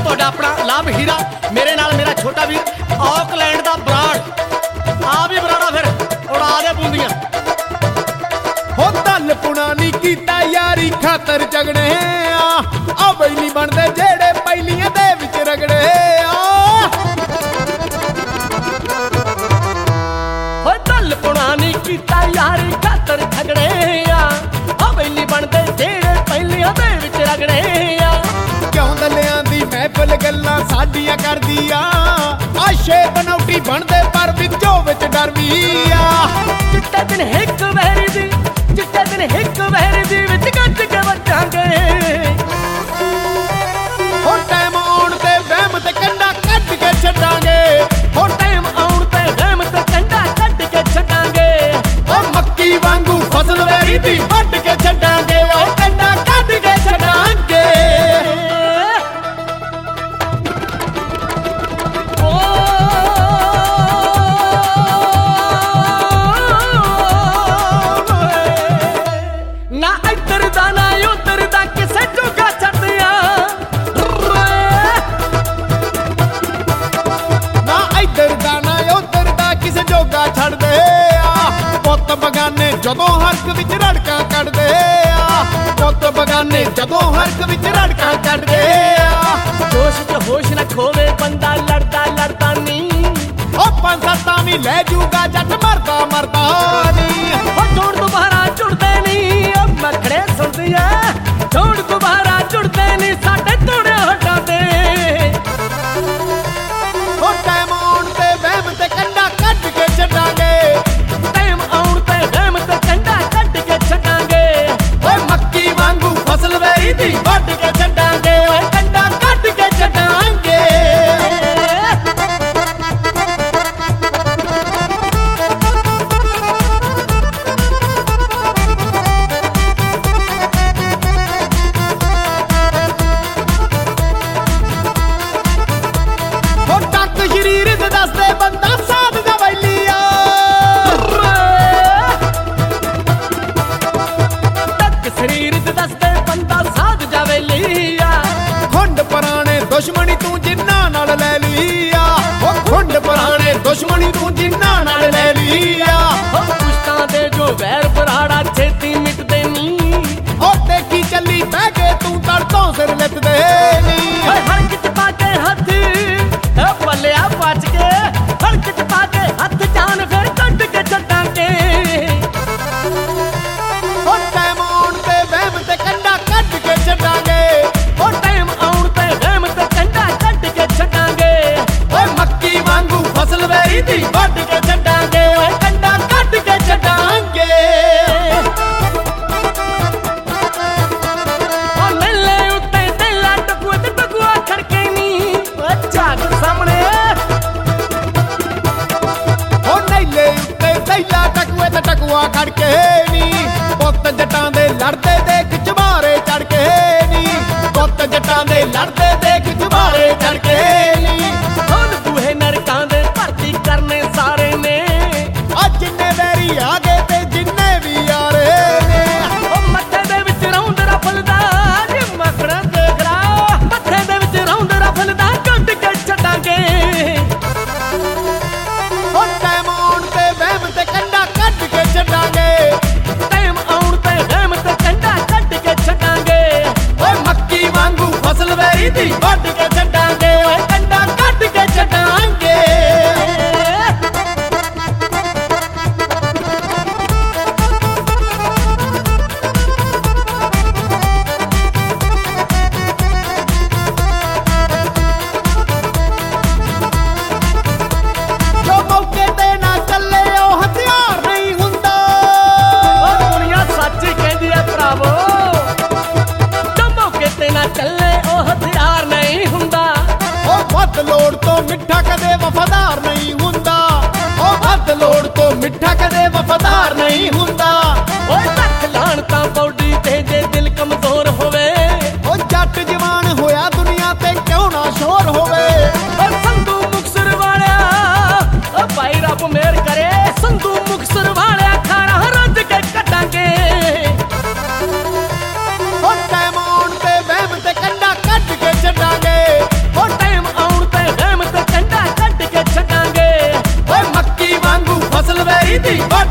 ਤੁਹਾਡਾ ਆਪਣਾ ਲਾਭ ਹੀਰਾ, ਮੇਰੇ ਨਾਲ ਮੇਰਾ ਛੋਟਾ ਵੀਰ ਆਕਲੈਂਡ ਦਾ ਬਰਾੜ। ਆ ਵੀ ਬਰਾੜਾ ਫਿਰ ਉਡਾ ਦੇ ਬੂੰਦੀਆਂ। ਹੋ ਦਲ ਪੁਣਾ ਨੀ ਕੀਤਾ ਯਾਰੀ ਖਾਤਰ ਝਗੜੇ ਆ ਬਈ ਨਹੀਂ ਬਣਦੇ ਜਿਹੜੇ ਪਹਿਲੀਆਂ ਦੇ ਵਿੱਚ ਰਗੜੇ ਆ। ਹੋ ਦਲ ਪੁਣਾ ਨੀ ਕੀਤਾ ਯਾਰੀ ਖਾਤਰ ਝਗੜੇ ਆ ਬਈ ਨਹੀਂ ਬਣਦੇ ਜਿਹੜੇ ਪਹਿਲੀਆਂ ਦੇ ਵਿੱਚ ਰਗੜੇ ਆ। ਕਿਉਂ ਦਲਿਆਂ ਦੀ ਮਹਿਫਲ ਗੱਲਾਂ ਸਾਡੀਆਂ ਕਰਦੀ ਆ ਆਸ਼ੇ ਬਨੌਟੀ ਬਣਦੇ ਪਰ ਵਿੱਚੋਂ ਵਿੱਚ ਡਰ ਵੀ ਆ। ਚਿੱਟੇ ਦਿਨ ਇੱਕ ਵਹਿਰੀ ਦੀ, ਚਿੱਟੇ ਦਿਨ ਇੱਕ ਵਹਿਰੀ ਦੀ ਵਿੱਚ ਗੱਜ ਕੇ ਵੱਜਾਂਗੇ। ਹੋ ਟਾਈਮ ਆਉਣ ਤੇ ਵਹਿਮ ਤੇ ਕੰਡਾ ਕੱਢ ਕੇ ਛੱਡਾਂਗੇ। ਹੋ ਟਾਈਮ ਆਉਣ ਤੇ ਵਹਿਮ ਤੇ ਕੰਡਾ ਕੱਢ ਕੇ ਛੱਡਾਂਗੇ। ਓ ਮੱਕੀ ਵਾਂਗੂ ਫਸਲ ਵੈਰੀ ਦੀ ਵੱਢ ਕੇ ਛੱਡਾਂਗੇ। ਓ ਕੰਡਾ ਕੱਢ ਕੇ ਛੱਡਾਂਗੇ। ਨਾ ਇੱਧਰ ਦਾ ਨਾ ਉੱਧਰ ਦਾ ਕਿਸੇ ਜੋਗਾ ਛੱਡਿਆ। ਨਾ ਇੱਧਰ ਦਾ ਨਾ ਉੱਧਰ ਦਾ ਕਿਸੇ ਜੋਗਾ ਛੱਡਦੇ ਆ। ਪੁੱਤ ਬਗਾਨੇ ਜਦੋਂ ਹਰਕ ਵਿੱਚ ਰੜਕਾਂ ਕੱਢਦੇ ਆ। ਪੁੱਤ ਬਗਾਨੇ ਜਦੋਂ ਹਰਕ ਵਿੱਚ ਰੜਕਾਂ ਕੱਢਦੇ ਆ। ਜੋਸ਼ ਚ ਹੋਸ਼ ਨਾ ਖੋਵੇ ਬੰਦਾ ਲੜਦਾ ਲੜਦਾ ਨਹੀਂ। ਓ ਪੰਜ ਸੱਤਾਂ ਵੀ ਲੈ ਜੂਗਾ ਜੱਟ ਮਰਦਾ ਮਰਦਾ ਨਹੀਂ। ਹੋ ਜੋੜ ਦੁਬਾਰਾ ਜੁੜਦੇ ਨਹੀਂ ਮੱਖੜੇ ਸੁਣਦੀਆਂ। ਜੋੜ ਦੁਬਾਰਾ ਜੁੜਦੇ ਨਹੀਂ ਸਾਡੇ ਤੋੜਿਆ ਹਟਾਂ ਦੇ। ਓ ਟਾਈਮ ਆਉਣ ਤੇ ਵਹਿਮ ਤੇ ਕੰਡਾ ਕੱਢ ਕੇ ਛੱਡਾਂਗੇ। ਟਾਈਮ ਆਉਣ ਤੇ ਵਹਿਮ ਤੇ ਕੰਡਾ ਕੱਢ ਕੇ ਛੱਡਾਂਗੇ। ਓਏ ਮੱਕੀ ਵਾਂਗੂ ਫਸਲ ਵੈਰੀ ਦੀ ਵੱਢ ਕੇ ਛੱਡਾਂਗੇ। ਓਏ ਕੰਡਾ ਕੱਢ ਕੇ ਛੱਡਾਂਗੇ। ਹੋ ਟੱਕ ਸ਼ਰੀਰ ਦੇ ਦੱਸਦੇ ਬੰਦਾ ਸਾਧ ਦਾ ਵੈਲੀ ਆ। ਤੱਕ ਸਰੀਰ ਤੇ ਦੱਸਦੇ ਬੰਦਾ ਸਾਧ ਜਾਵੇ ਲਿਆ। ਖੁੰਡ ਪੁਰਾਣੇ ਦੁਸ਼ਮਣੀ ਤੂੰ ਜਿੰਨਾ ਨਾਲ ਲੈ ਲਈ ਆ। ਓ ਖੁੰਡ ਪੁਰਾਣੇ ਦੁਸ਼ਮਣੀ ਤੂੰ ਜਿੰਨਾ ਨਾਲ ਲੈ ਲਈ ਆ। ਹੋ ਪੁਸ਼ਤਾਂ ਦੇ ਜੋ ਵੈਰ ਬਰਾੜਾ ਛੇਤੀ ਮਿਟਦੇ ਨਹੀਂ। ਓ ਦੇਖੀ ਚੱਲੀ ਬਹਿ ਕੇ ਤੂੰ ਤੜ ਤੋਂ ਸਿਰ ਲਿੱਤਦੇ ਨਹੀਂ। ਓਏ ਹਲਕ ਚ ਪਾ ਕੇ ਹੱਥ ਪੱਲਿਆ ਬਚ ਕੇ। ਹਲਕ ਚ ਪਾ ਕੇ ਹੱਥ ਜਾਨ ਫਿਰ ਕੱਢ ਕੇ ਛੱਡਾਂਗੇ। ਓ ਟਾਈਮ ਆਉਣ ਤੇ ਵਹਿਮ ਤੇ ਕੰਡਾ ਕੱਢ ਕੇ ਛੱਡਾਂਗੇ। ਹੋ ਟਾਈਮ ਆਉਣ ਤੇ ਵਹਿਮ ਤੇ ਕੰਡਾ ਕੱਢ ਕੇ ਛੱਡਾਂਗੇ। ਓਏ ਮੱਕੀ ਵਾਂਗੂ ਫਸਲ ਵੈਰੀ ਦੀ ਵੱਢ ਕੇ ਛੱਡਾਂਗੇ। ਓਏ ਕੰਡਾ ਕੱਢ ਕੇ ਛੱਡਾਂਗੇ। ਉਹ ਮੇਲੇ ਉੱਤੇ ਤੇਲਾ ਟਕੂਆ ਤੇ ਟਕੂਆ ਖੜਕੇ ਨੀ। ਉਹ ਝਾਕ ਸਾਹਮਣੇ ਓ ਨੈਲੇ ਉੱਤੇ ਥੈਲਾ ਟਕੂਏ ਤੇ ਟਕੂਆ ਖੜ ਕੇ ਨੀ। ਪੁੱਤ ਜੱਟਾਂ ਦੇ ਲੜਦੇ ਦੇਖ ਚੁਬਾਰੇ ਚੜ ਕੇ ਨੀ। ਪੁੱਤ ਜੱਟਾਂ ਦੇ ਲੜਦੇ ਦੇਖ ਚੁਬਾਰੇ ਚੜ ਕੇ ਨੀ। ਹੁਣ ਬੂਹੇ ਨਰਕਾਂ ਦੇ ਭਰਤੀ ਕਰਨੇ ਸਾਰੇ ਨੇ। ਆ ਜਿੰਨੇ ਵੈਰੀ ਆ ਗਏ ਤੇ ਜਿੰਨੇ ਵੀ ਆ ਰਹੇ ਨੇ। ਉਹ ਮੱਥੇ ਦੇ ਵਿੱਚ ਰੌਂਦ ਰਫਲਦਾ ਜੇ ਮੱਖਣਾ ਦੇਖ ਲਾ। ਮੱਥੇ ਦੇ ਵਿੱਚ ਰੌਂਦ ਰਫਲਦਾ ਕੱਢ ਕੇ ਛੱਡਾਂਗੇ। ਓ ਟਾਈਮ ਆਉਣ ਤੇ ਵਹਿਮ ਤੇ ਕੰਡਾ ਕੱਢ ਕੇ ਛੱਡਾਂਗੇ। ਟਾਈਮ ਆਉਣ ਤੇ ਵਹਿਮ ਤੇ ਕੰਡਾ ਕੱਢ ਕੇ ਛੱਡਾਂਗੇ। ਓਏ ਮੱਕੀ ਵਾਂਗੂ ਫਸਲ ਵੈਰੀ ਦੀ ਦੀ